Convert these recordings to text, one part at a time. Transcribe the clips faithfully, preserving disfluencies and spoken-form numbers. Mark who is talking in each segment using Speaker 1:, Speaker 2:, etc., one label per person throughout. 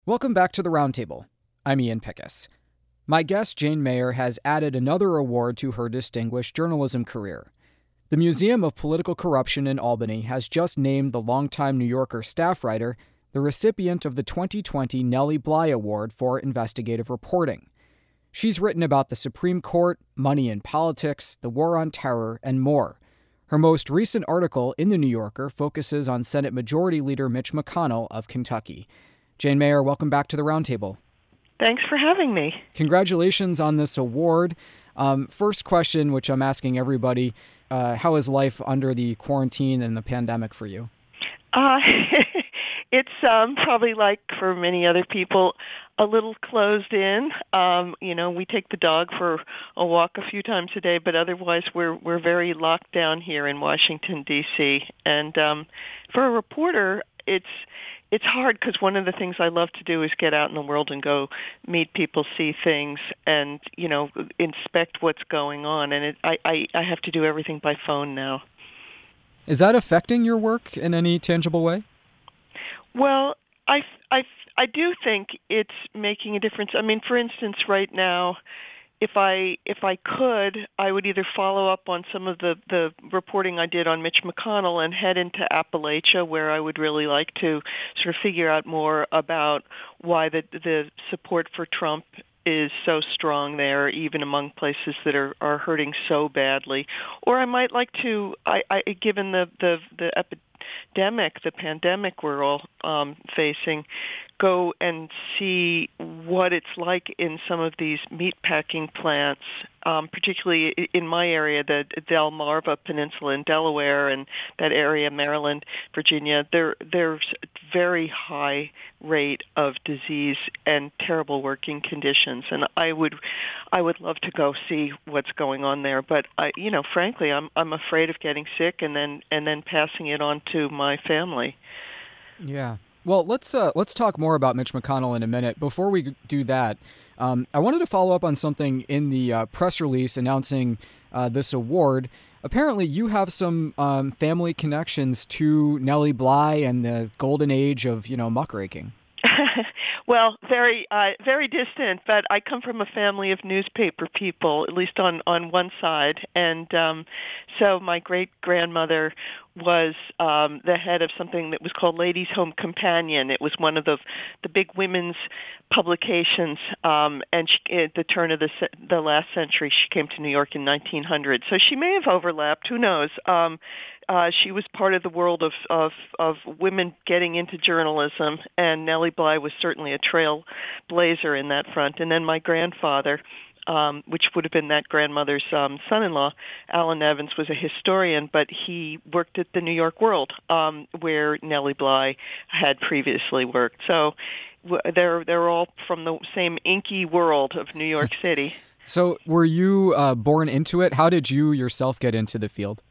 Speaker 1: Welcome back to the Roundtable. I'm Ian Pickus. My guest, Jane Mayer, has added another award to her distinguished journalism career. The Museum of Political Corruption in Albany has just named the longtime New Yorker staff writer the recipient of the twenty twenty Nellie Bly Award for Investigative Reporting. She's written about the Supreme Court, money in politics, the war on terror, and more. Her most recent article in The New Yorker focuses on Senate Majority Leader Mitch McConnell of Kentucky. Jane Mayer, welcome back to the Roundtable.
Speaker 2: Thanks for having me.
Speaker 1: Congratulations on this award. Um, first question, which I'm asking everybody, uh, how is life under the quarantine and the pandemic for you?
Speaker 2: Uh, it's um, probably like for many other people, a little closed in. Um, you know, we take the dog for a walk a few times a day, but otherwise we're we're very locked down here in Washington, D C. And um, for a reporter, it's It's hard because one of the things I love to do is get out in the world and go meet people, see things, and, you know, inspect what's going on. And it, I, I, I have to do everything by phone now.
Speaker 1: Is that affecting your work in any tangible way?
Speaker 2: Well, I, I, I do think it's making a difference. I mean, for instance, right now, If I if I could, I would either follow up on some of the, the reporting I did on Mitch McConnell and head into Appalachia, where I would really like to sort of figure out more about why the the support for Trump is so strong there, even among places that are, are hurting so badly. Or I might like to, I, I given the, the, the epidemic, the pandemic we're all um, facing, go and see what it's like in some of these meatpacking plants, um, particularly in my area, the Delmarva Peninsula in Delaware and that area, Maryland, Virginia. There, there's a very high rate of disease and terrible working conditions, and I would, I would love to go see what's going on there. But I, you know, frankly, I'm I'm afraid of getting sick and then and then passing it on to my family.
Speaker 1: Yeah. Well, let's uh, let's talk more about Mitch McConnell in a minute. Before we do that, um, I wanted to follow up on something in the uh, press release announcing uh, this award. Apparently, you have some um, family connections to Nellie Bly and the golden age of, you know, muckraking.
Speaker 2: Well, very, uh, very distant, but I come from a family of newspaper people, at least on, on one side. And um, so my great-grandmother was um, the head of something that was called Ladies' Home Companion. It was one of the the big women's publications, um, and she, at the turn of the the last century, she came to New York in nineteen hundred. So she may have overlapped. Who knows? Um, uh, she was part of the world of, of of women getting into journalism, and Nellie Bly was certainly a trailblazer in that front. And then my grandfather, Um, which would have been that grandmother's um, son-in-law, Alan Evans, was a historian, but he worked at the New York World, um, where Nellie Bly had previously worked. So w- they're they're all from the same inky world of New York City.
Speaker 1: So were you uh, born into it? How did you yourself get into the field?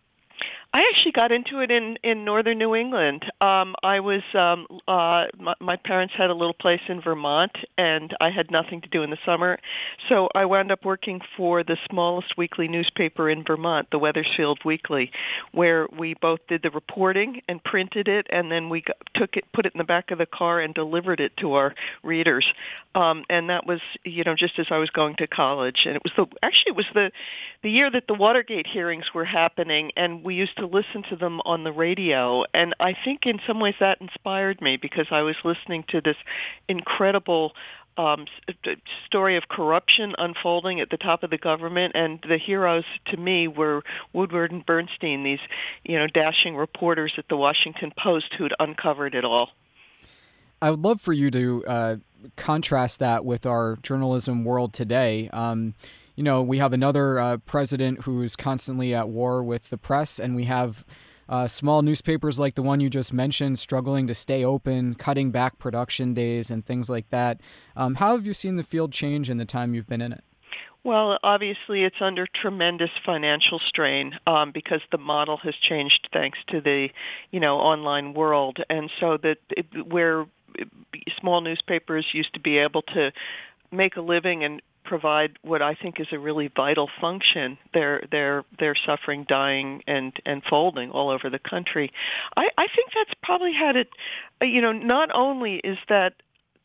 Speaker 2: I actually got into it in, in northern New England. Um, I was um, uh, my, my parents had a little place in Vermont, and I had nothing to do in the summer, so I wound up working for the smallest weekly newspaper in Vermont, the Wethersfield Weekly, where we both did the reporting and printed it, and then we got, took it, put it in the back of the car, and delivered it to our readers. Um, and that was, you know, just as I was going to college, and it was the actually it was the the year that the Watergate hearings were happening, and we used to listen to them on the radio. And I think in some ways that inspired me because I was listening to this incredible um, story of corruption unfolding at the top of the government, and the heroes to me were Woodward and Bernstein, these, you know, dashing reporters at the Washington Post who'd uncovered it all.
Speaker 1: I would love for you to uh, contrast that with our journalism world today. Um, you know, we have another uh, president who's constantly at war with the press, and we have uh, small newspapers like the one you just mentioned struggling to stay open, cutting back production days and things like that. Um, how have you seen the field change in the time you've been in it?
Speaker 2: Well, obviously it's under tremendous financial strain um, because the model has changed thanks to the, you know, online world. And so that it, where small newspapers used to be able to make a living and provide what I think is a really vital function, they're they're they're suffering, dying, and and folding all over the country. I, I think that's probably had it. You know, not only is that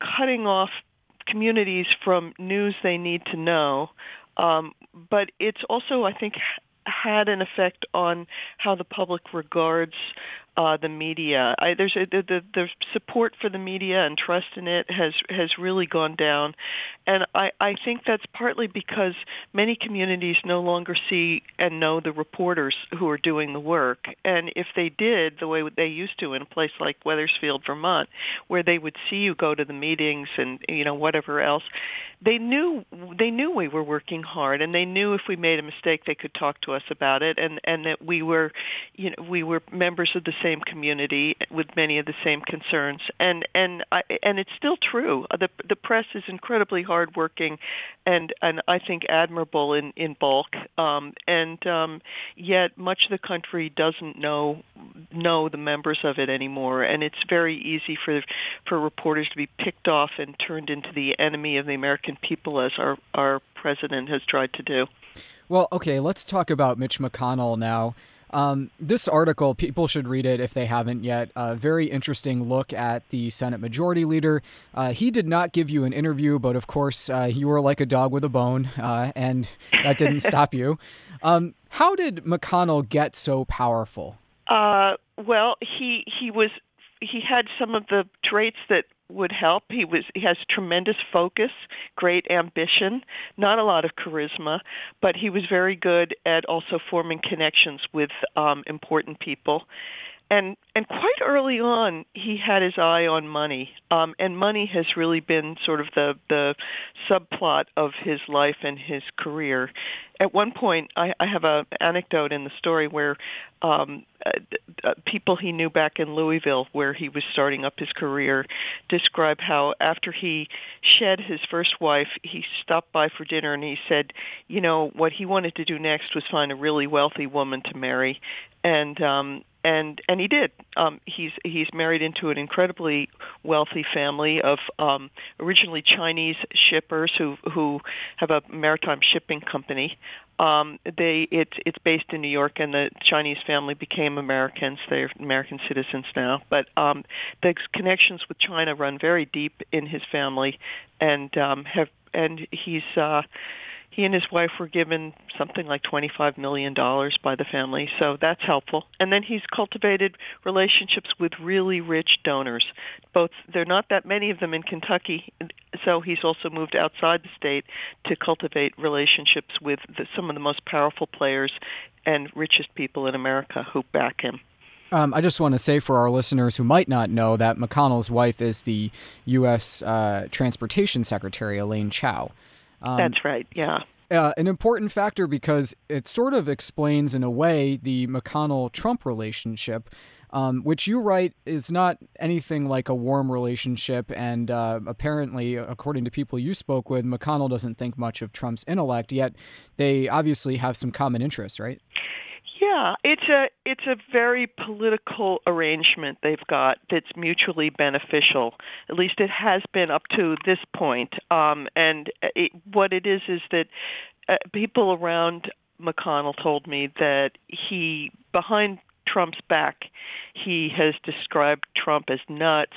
Speaker 2: cutting off communities from news they need to know. Um, but it's also, I think, had an effect on how the public regards uh, the media. I, there's a, the, the the support for the media and trust in it has has really gone down, and I, I think that's partly because many communities no longer see and know the reporters who are doing the work. And if they did the way they used to in a place like Wethersfield, Vermont, where they would see you go to the meetings and you know whatever else, they knew they knew we were working hard, and they knew if we made a mistake they could talk to us about it, and and that we were you know we were members of the same community with many of the same concerns, and and I, and it's still true. The the press is incredibly hardworking, and and I think admirable in in bulk, um, and um, yet much of the country doesn't know know the members of it anymore, and it's very easy for for reporters to be picked off and turned into the enemy of the American people, as our our president has tried to do.
Speaker 1: Well, okay, let's talk about Mitch McConnell now. Um, this article, people should read it if they haven't yet. A very interesting look at the Senate Majority Leader. Uh, he did not give you an interview, but of course, uh, you were like a dog with a bone, uh, and that didn't stop you. Um, how did McConnell get so powerful?
Speaker 2: Uh, well, he he was he had some of the traits that would help. He was he has tremendous focus, great ambition, not a lot of charisma, but he was very good at also forming connections with um, important people. And and quite early on, he had his eye on money, um, and money has really been sort of the the subplot of his life and his career. At one point, I, I have an anecdote in the story where um, uh, uh, people he knew back in Louisville, where he was starting up his career, describe how after he shed his first wife, he stopped by for dinner and he said, you know, what he wanted to do next was find a really wealthy woman to marry, and um, and and he did. Um, he's he's married into an incredibly wealthy family of um, originally Chinese shippers who who have a maritime shipping company. Um, they it's it's based in New York, and the Chinese family became Americans. They're American citizens now, but um, the connections with China run very deep in his family, and um, have and he's. Uh, He and his wife were given something like twenty-five million dollars by the family, so that's helpful. And then he's cultivated relationships with really rich donors. Both there are not that many of them in Kentucky, so he's also moved outside the state to cultivate relationships with the, some of the most powerful players and richest people in America who back him.
Speaker 1: Um, I just want to say for our listeners who might not know that McConnell's wife is the U S Uh, Transportation Secretary, Elaine Chao.
Speaker 2: Um, That's right, yeah.
Speaker 1: Uh, an important factor because it sort of explains, in a way, the McConnell-Trump relationship, um, which you write is not anything like a warm relationship, and uh, apparently, according to people you spoke with, McConnell doesn't think much of Trump's intellect, yet they obviously have some common interests, right?
Speaker 2: Yeah, it's a it's a very political arrangement they've got that's mutually beneficial. At least it has been up to this point. Um, and it, what it is is that uh, people around McConnell told me that he, behind Trump's back, he has described Trump as nuts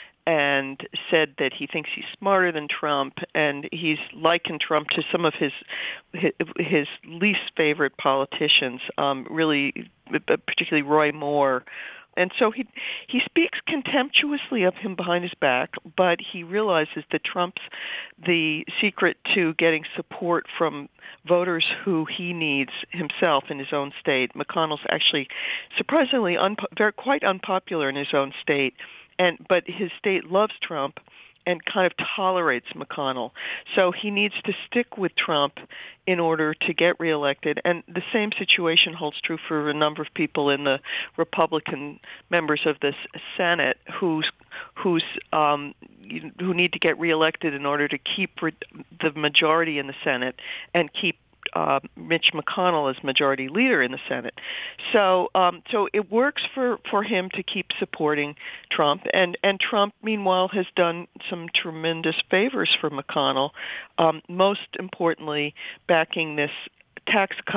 Speaker 2: and said that he thinks he's smarter than Trump, and he's likened Trump to some of his his, his least favorite politicians, um, really, particularly Roy Moore. And so he he speaks contemptuously of him behind his back, but he realizes that Trump's the secret to getting support from voters who he needs himself in his own state. McConnell's actually surprisingly unpo- very, quite unpopular in his own state. And but his state loves Trump and kind of tolerates McConnell. So he needs to stick with Trump in order to get reelected. And the same situation holds true for a number of people in the Republican members of the Senate who's who's um, who need to get reelected in order to keep re- the majority in the Senate and keep Uh, Mitch McConnell as majority leader in the Senate. So um, so it works for, for him to keep supporting Trump. And, and Trump, meanwhile, has done some tremendous favors for McConnell, um, most importantly, backing this tax cut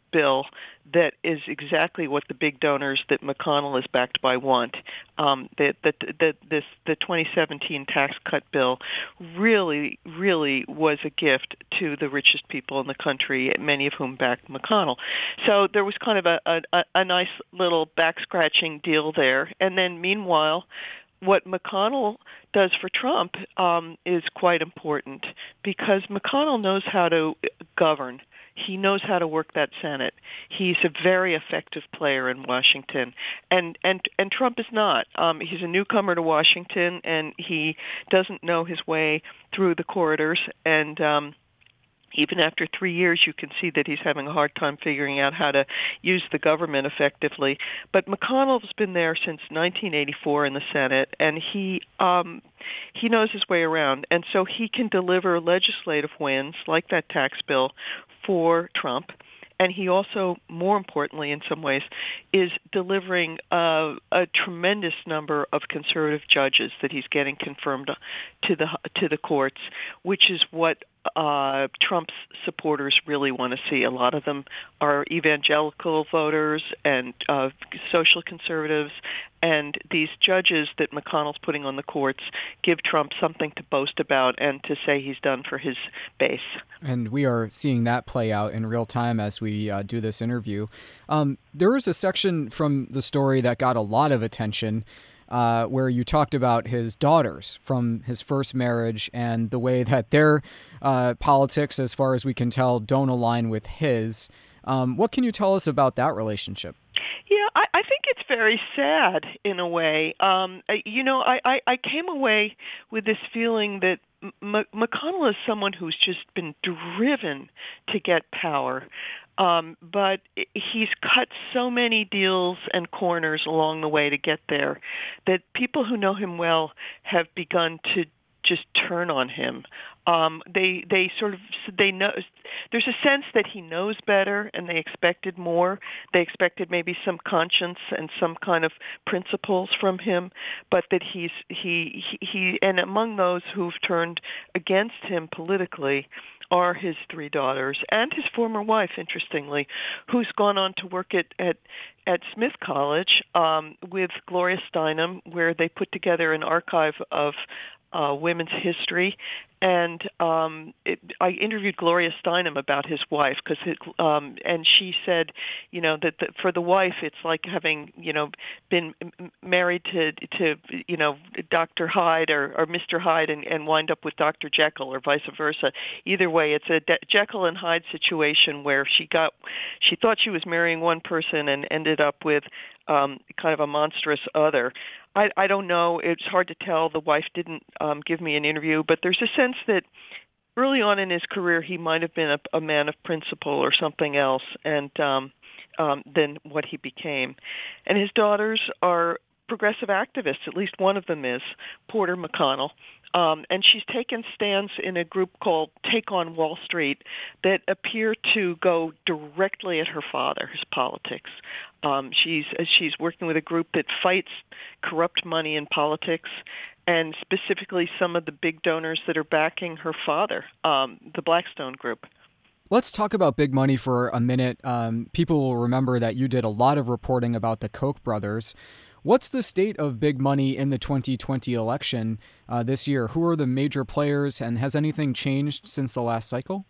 Speaker 2: bill that is exactly what the big donors that McConnell is backed by want. Um, the, the, the, this, the twenty seventeen tax cut bill really, really was a gift to the richest people in the country, many of whom backed McConnell. So there was kind of a, a, a nice little back-scratching deal there. And then meanwhile, what McConnell does for Trump um, is quite important because McConnell knows how to govern. He knows how to work that Senate. He's a very effective player in Washington, and and and Trump is not. Um, he's a newcomer to Washington, and he doesn't know his way through the corridors. And um, even after three years, you can see that he's having a hard time figuring out how to use the government effectively. But McConnell's been there since nineteen eighty-four in the Senate, and he um, he knows his way around, and so he can deliver legislative wins like that tax bill for Trump. And he also, more importantly in some ways, is delivering uh, a tremendous number of conservative judges that he's getting confirmed to the to the courts, which is what uh, Trump's supporters really want to see. A lot of them are evangelical voters and uh, social conservatives, and these judges that McConnell's putting on the courts give Trump something to boast about and to say he's done for his base.
Speaker 1: And we are seeing that play out in real time as we uh, do this interview. Um, there was a section from the story that got a lot of attention uh, where you talked about his daughters from his first marriage and the way that their uh, politics, as far as we can tell, don't align with his. Um, what can you tell us about that relationship?
Speaker 2: Yeah, I, I think it's very sad in a way. Um, you know, I, I, I came away with this feeling that M- McConnell is someone who's just been driven to get power, um, but he's cut so many deals and corners along the way to get there that people who know him well have begun to just turn on him. Um, they they sort of they know there's a sense that he knows better, and they expected more. They expected maybe some conscience and some kind of principles from him, but that he's he he, he and among those who've turned against him politically are his three daughters and his former wife, interestingly, who's gone on to work at at, at Smith College um, with Gloria Steinem, where they put together an archive of Uh, women's history, and um, it, I interviewed Gloria Steinem about his wife, because um, and she said, you know, that the, for the wife it's like having, you know, been married to to you know Doctor Hyde or, or Mister Hyde and, and wind up with Doctor Jekyll or vice versa. Either way, it's a De- Jekyll and Hyde situation where she got she thought she was marrying one person and ended up with um, kind of a monstrous other. I, I don't know. It's hard to tell. The wife didn't um, give me an interview, but there's a sense that early on in his career he might have been a, a man of principle or something else, and um, um, than what he became. And his daughters are progressive activists. At least one of them is, Porter McConnell. Um, and she's taken stands in a group called Take on Wall Street that appear to go directly at her father, his politics. Um, she's she's working with a group that fights corrupt money in politics, and specifically some of the big donors that are backing her father, um, the Blackstone Group.
Speaker 1: Let's talk about big money for a minute. Um, people will remember that you did a lot of reporting about the Koch brothers. What's the state of big money in the twenty twenty election uh, this year? Who are the major players, and has anything changed since the last cycle?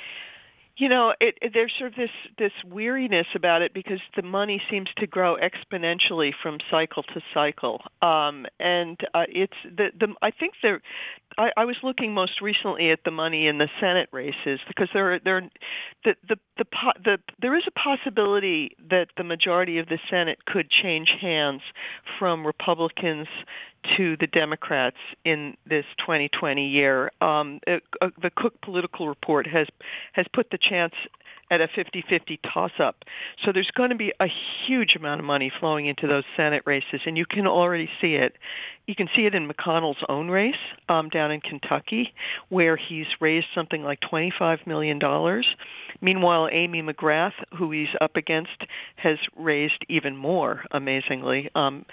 Speaker 2: You know, it, it, there's sort of this, this weariness about it because the money seems to grow exponentially from cycle to cycle, um, and uh, it's the, the I think there. I, I was looking most recently at the money in the Senate races because there, there, the, the, the, the, there is a possibility that the majority of the Senate could change hands from Republicans to the Democrats in this twenty twenty year. Um, it, uh, the Cook Political Report has has put the chance at a fifty-fifty toss-up. So there's going to be a huge amount of money flowing into those Senate races, and you can already see it. You can see it in McConnell's own race um, down in Kentucky, where he's raised something like twenty-five million dollars. Meanwhile, Amy McGrath, who he's up against, has raised even more, amazingly. Um,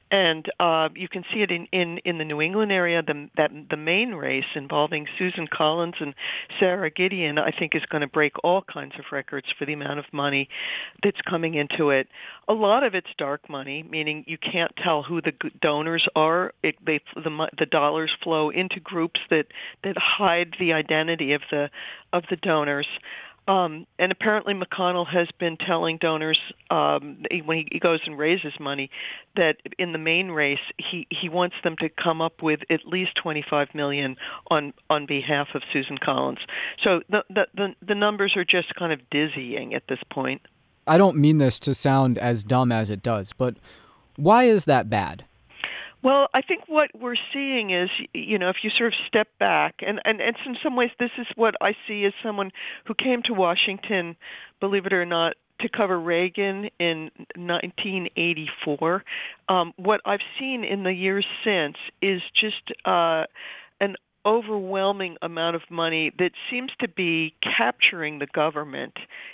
Speaker 2: And uh, you can see it in, in, in the New England area. The, that the main race involving Susan Collins and Sarah Gideon, I think, is going to break all kinds of records for the amount of money that's coming into it. A lot of it's dark money, meaning you can't tell who the donors are. It, they, the, the dollars flow into groups that, that hide the identity of the of the donors. Um, and apparently McConnell has been telling donors um, when he goes and raises money that in the main race he, he wants them to come up with at least twenty-five million dollars on on behalf of Susan Collins. So the, the the the numbers are just kind of dizzying at this point.
Speaker 1: I don't mean this to sound as dumb as it does, but why is that bad?
Speaker 2: Well, I think what we're seeing is, you know, if you sort of step back, and, and, and in some ways this is what I see as someone who came to Washington, believe it or not, to cover Reagan in nineteen eighty-four. Um, what I've seen in the years since is just uh, an overwhelming amount of money that seems to be capturing the government.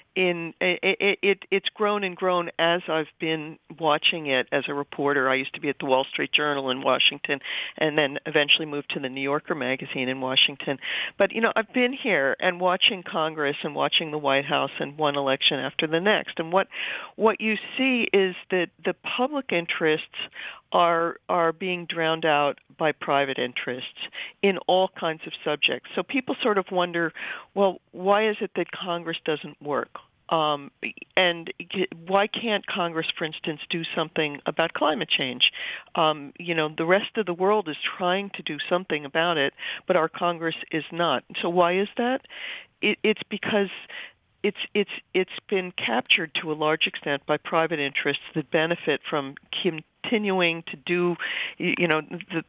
Speaker 2: In it, it, it's grown and grown as I've been watching it as a reporter. I used to be at the Wall Street Journal in Washington, and then eventually moved to the New Yorker magazine in Washington. But you know, I've been here and watching Congress and watching the White House and one election after the next. And what what you see is that the public interests are are being drowned out by private interests in all kinds of subjects. So people sort of wonder, well, why is it that Congress doesn't work? Um, and why can't Congress, for instance, do something about climate change? Um, you know, the rest of the world is trying to do something about it, but our Congress is not. So why is that? It, it's because it's it's it's been captured to a large extent by private interests that benefit from continuing to do, you know, the,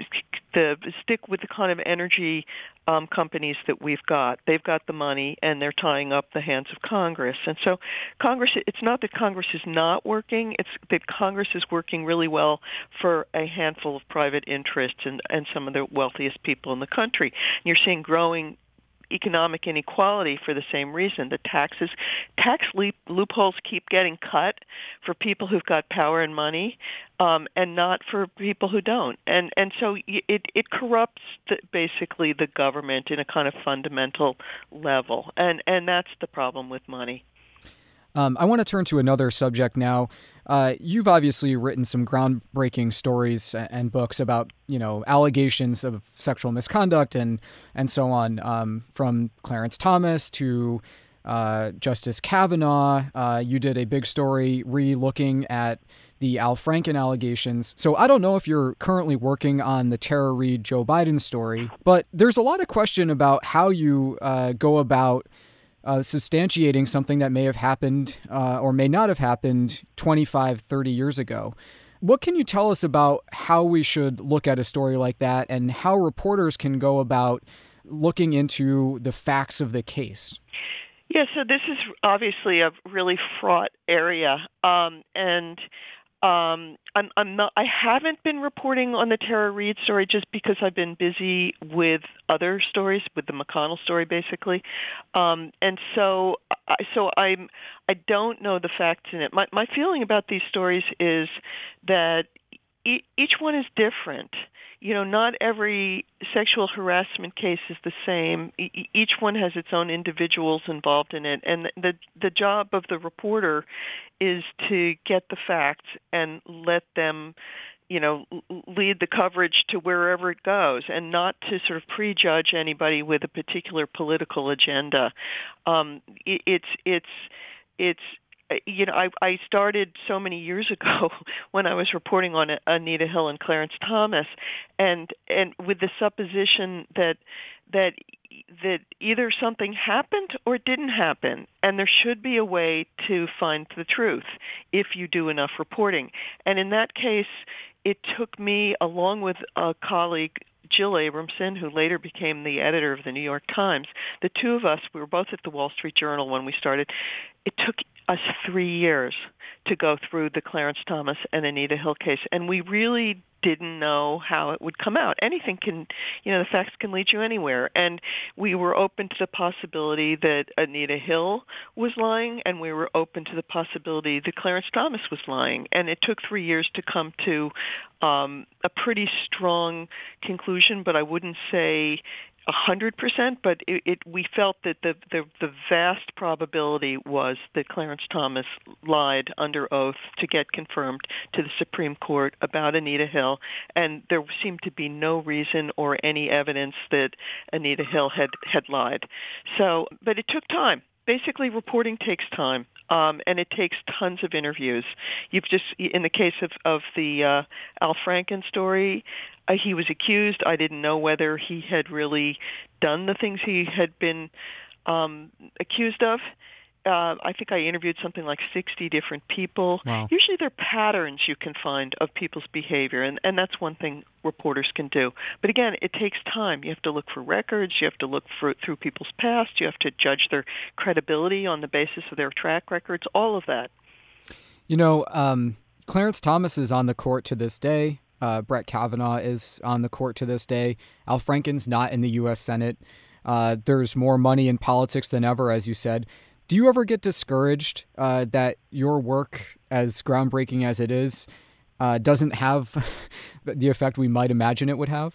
Speaker 2: the stick with the kind of energy um, companies that we've got. They've got the money, and they're tying up the hands of Congress. And so Congress, it's not that Congress is not working, it's that Congress is working really well for a handful of private interests and, and some of the wealthiest people in the country. And you're seeing growing economic inequality for the same reason. The taxes, tax leap, loopholes keep getting cut for people who've got power and money, um, and not for people who don't. And and so it it corrupts the, basically the government in a kind of fundamental level. And and that's the problem with money.
Speaker 1: Um, I want to turn to another subject now. Uh, you've obviously written some groundbreaking stories and books about, you know, allegations of sexual misconduct and and so on, um, from Clarence Thomas to uh, Justice Kavanaugh. Uh, you did a big story re-looking at the Al Franken allegations. So I don't know if you're currently working on the Tara Reade Joe Biden story, but there's a lot of question about how you uh, go about Uh, substantiating something that may have happened uh, or may not have happened twenty-five, thirty years ago. What can you tell us about how we should look at a story like that and how reporters can go about looking into the facts of the case?
Speaker 2: Yeah, so this is obviously a really fraught area, um, and Um, I'm, I'm not. I haven't been reporting on the Tara Reade story just because I've been busy with other stories, with the McConnell story, basically. Um, and so, I, so I'm. I don't know the facts in it. My my feeling about these stories is that e- each one is different. You know, not every sexual harassment case is the same. E- each one has its own individuals involved in it, and the the job of the reporter is to get the facts and let them, you know, lead the coverage to wherever it goes, and not to sort of prejudge anybody with a particular political agenda. Um, it, it's it's it's. You know, I, I started so many years ago when I was reporting on Anita Hill and Clarence Thomas, and and with the supposition that that that either something happened or it didn't happen, and there should be a way to find the truth if you do enough reporting. And in that case, it took me, along with a colleague, Jill Abramson, who later became the editor of the New York Times, the two of us, we were both at the Wall Street Journal when we started. It took us three years to go through the Clarence Thomas and Anita Hill case, and we really didn't know how it would come out. Anything can, you know, the facts can lead you anywhere. And we were open to the possibility that Anita Hill was lying, and we were open to the possibility that Clarence Thomas was lying. And it took three years to come to um, a pretty strong conclusion, but I wouldn't say a hundred percent, but it, it, we felt that the, the, the vast probability was that Clarence Thomas lied under oath to get confirmed to the Supreme Court about Anita Hill, and there seemed to be no reason or any evidence that Anita Hill had, had lied. So, but it took time. Basically, reporting takes time, um, and it takes tons of interviews. You've just, in the case of, of the uh, Al Franken story, uh, he was accused. I didn't know whether he had really done the things he had been um, accused of. Uh, I think I interviewed something like sixty different people.
Speaker 1: Wow.
Speaker 2: Usually there are patterns you can find of people's behavior, and, and that's one thing reporters can do. But again, it takes time. You have to look for records. You have to look for, through people's past. You have to judge their credibility on the basis of their track records, all of that.
Speaker 1: You know, um, Clarence Thomas is on the court to this day. Uh, Brett Kavanaugh is on the court to this day. Al Franken's not in the U S Senate. Uh, there's more money in politics than ever, as you said. Do you ever get discouraged uh, that your work, as groundbreaking as it is, uh, doesn't have the effect we might imagine it would have?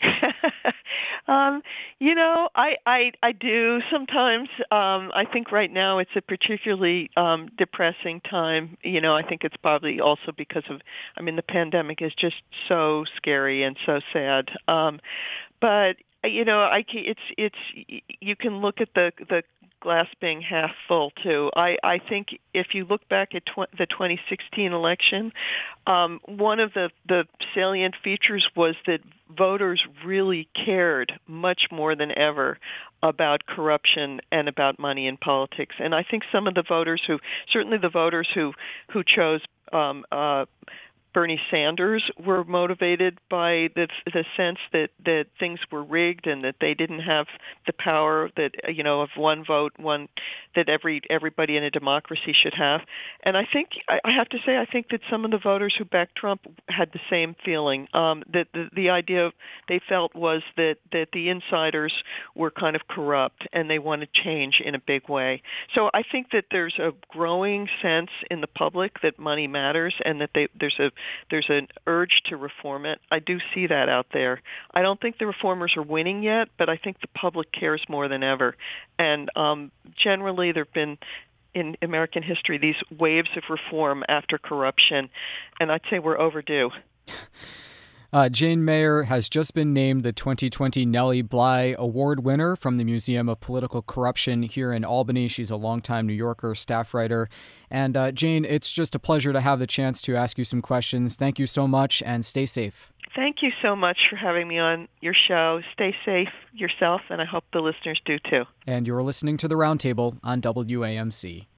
Speaker 2: um, you know, I, I, I do sometimes. Um, I think right now it's a particularly um, depressing time. You know, I think it's probably also because of, I mean, the pandemic is just so scary and so sad. Um, but you know, I it's it's you can look at the the glass being half full too. I, I think if you look back at tw- the twenty sixteen election, um, one of the, the salient features was that voters really cared much more than ever about corruption and about money in politics. And I think some of the voters who, certainly the voters who, who chose um, uh, Bernie Sanders were motivated by the the sense that, that things were rigged and that they didn't have the power that, you know, of one vote, one that every everybody in a democracy should have. And I think I have to say I think that some of the voters who backed Trump had the same feeling. Um, that the, the idea they felt was that, that the insiders were kind of corrupt and they wanted change in a big way. So I think that there's a growing sense in the public that money matters and that they, there's a There's an urge to reform it. I do see that out there. I don't think the reformers are winning yet, but I think the public cares more than ever. And um, generally, there have been, in American history, these waves of reform after corruption, and I'd say we're overdue.
Speaker 1: Uh, Jane Mayer has just been named the twenty twenty Nellie Bly Award winner from the Museum of Political Corruption here in Albany. She's a longtime New Yorker staff writer. And uh, Jane, it's just a pleasure to have the chance to ask you some questions. Thank you so much, and stay safe.
Speaker 2: Thank you so much for having me on your show. Stay safe yourself, and I hope the listeners do too.
Speaker 1: And you're listening to The Roundtable on W A M C.